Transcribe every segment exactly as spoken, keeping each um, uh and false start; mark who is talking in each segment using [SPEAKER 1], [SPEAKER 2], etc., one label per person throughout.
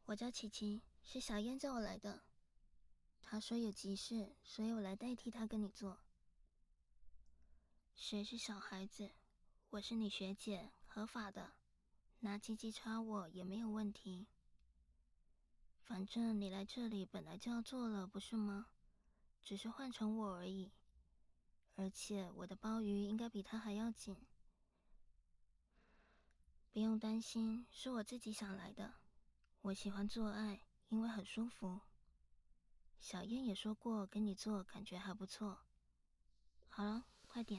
[SPEAKER 1] 我叫琪琪，是小燕叫我来的。她说有急事，所以我来代替她跟你做。谁是小孩子？我是你学姐，合法的，拿鸡鸡插我也没有问题。反正你来这里本来就要做了，不是吗？只是换成我而已。而且我的鲍鱼应该比他还要紧。不用担心，是我自己想来的。我喜欢做爱，因为很舒服。小燕也说过跟你做感觉还不错。好了，快点。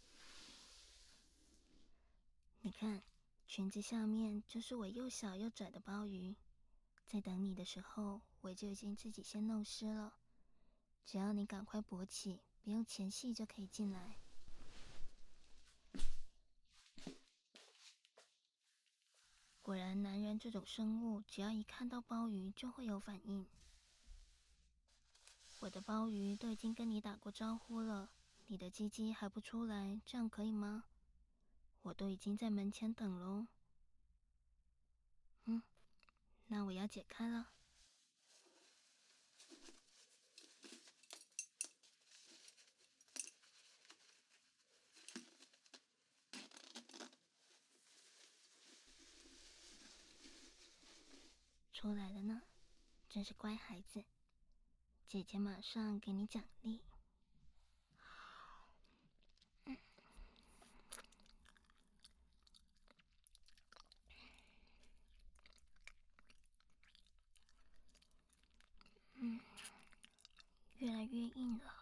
[SPEAKER 1] 你看，裙子下面就是我又小又窄的鲍鱼。在等你的时候，我就已经自己先弄湿了。只要你赶快勃起，不用前戏就可以进来。果然，男人这种生物，只要一看到鲍鱼就会有反应。我的鲍鱼都已经跟你打过招呼了，你的鸡鸡还不出来，这样可以吗？我都已经在门前等喽。嗯，那我要解开了。出来了呢，真是乖孩子。姐姐马上给你奖励。嗯，嗯，越来越硬了。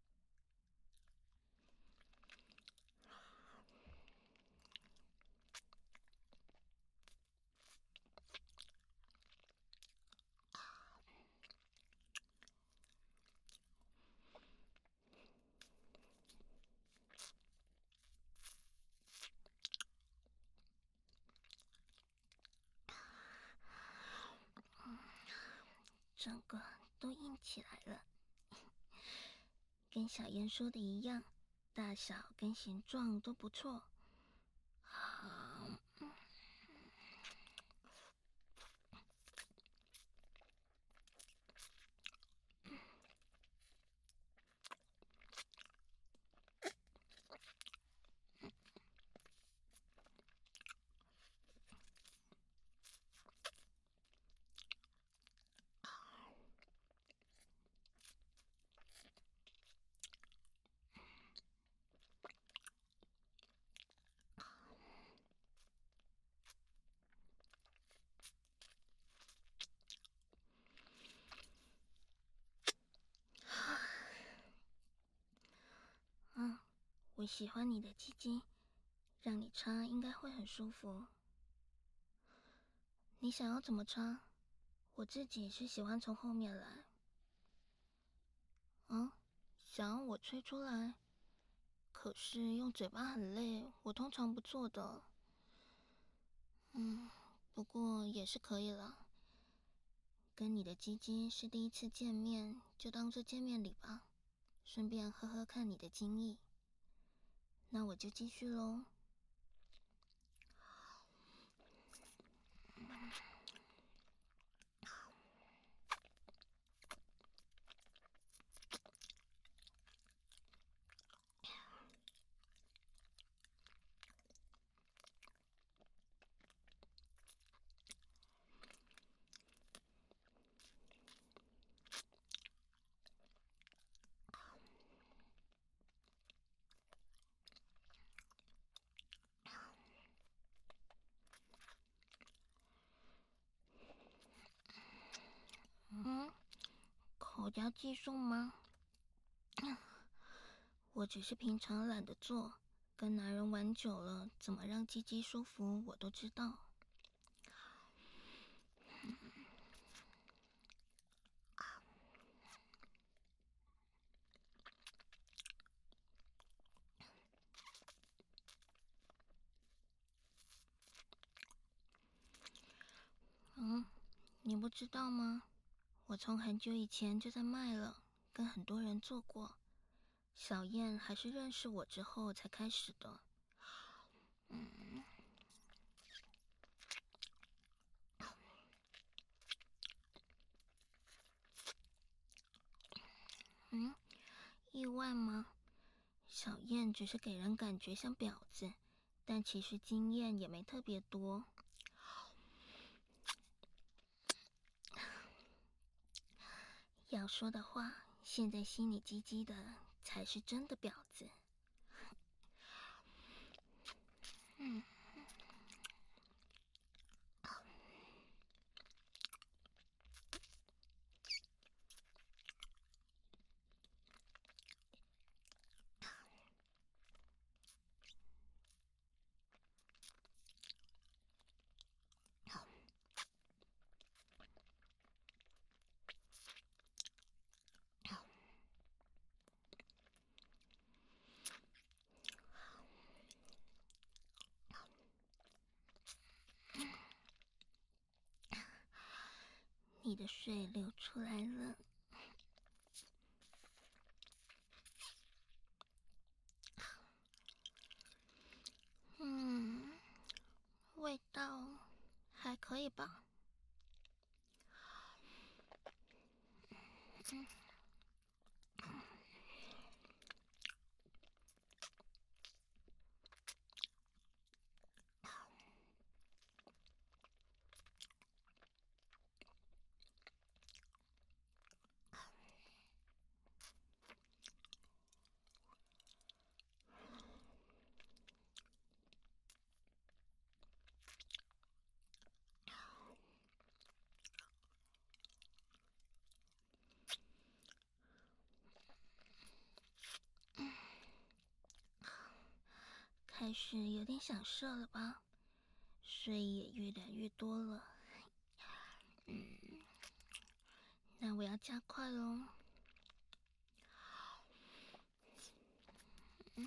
[SPEAKER 1] 整个都硬起来了，跟小燕说的一样，大小跟形状都不错。好，嗯，我喜欢你的鸡鸡，让你插应该会很舒服。你想要怎么插？我自己是喜欢从后面来。嗯，想要我吹出来？可是用嘴巴很累，我通常不做的。嗯，不过也是可以了。跟你的鸡鸡是第一次见面，就当做见面礼吧，顺便喝喝看你的精液。那我就继续喽。嗯，口交技术吗？我只是平常懒得做，跟男人玩久了，怎么让鸡鸡舒服我都知道。嗯，你不知道吗？我从很久以前就在卖了，跟很多人做过。小燕还是认识我之后才开始的。嗯， 意外吗？小燕只是给人感觉像婊子，但其实经验也没特别多。要说的话，现在心里唧唧的才是真的婊子。嗯。你的水流出来了。嗯，味道还可以吧。嗯。开始有点想射了吧，水也越来越多了。嗯，那我要加快喽。嗯。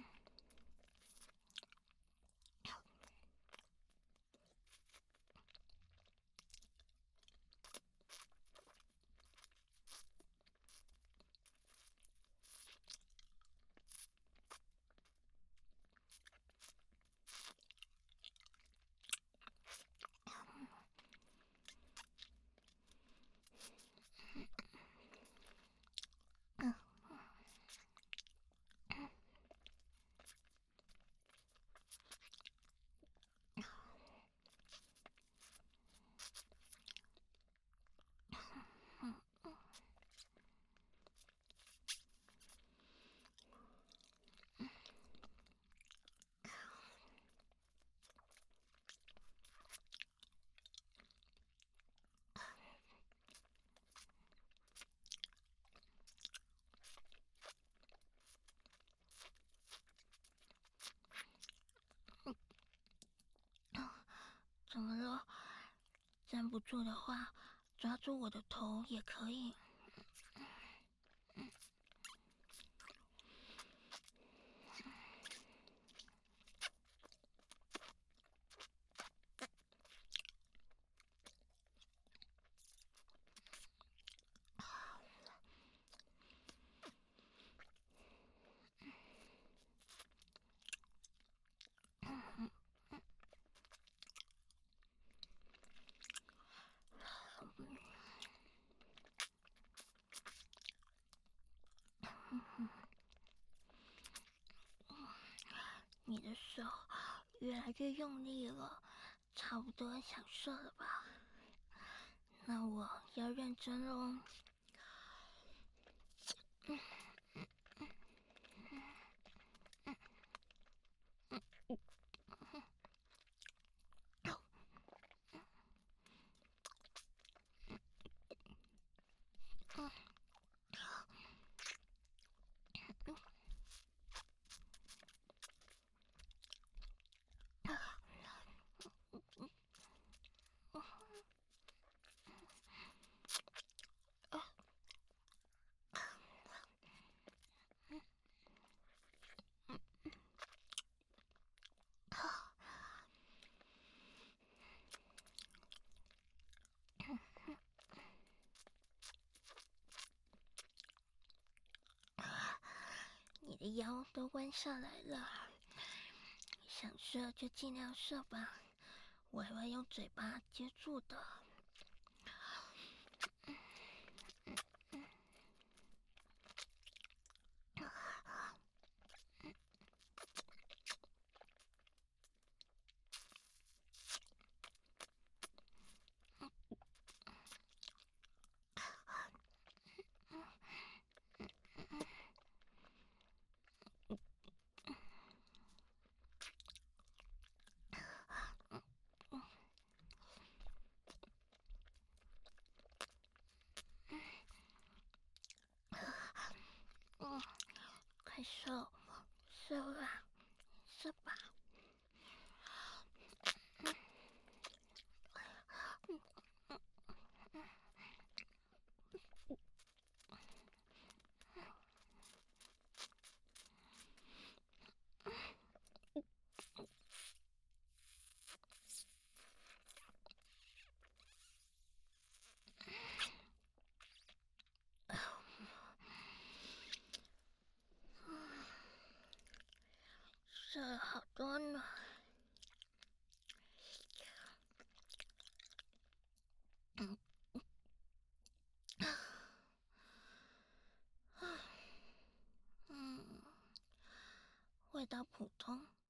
[SPEAKER 1] 怎么了？站不住的话，抓住我的头也可以。你的手越来越用力了，差不多想射了吧？那我要认真喽。嗯。你的腰都弯下来了，想射就尽量射吧，我还会用嘴巴接住的。 手手软，是吧？睡了好多呢。嗯，嗯，味道普通，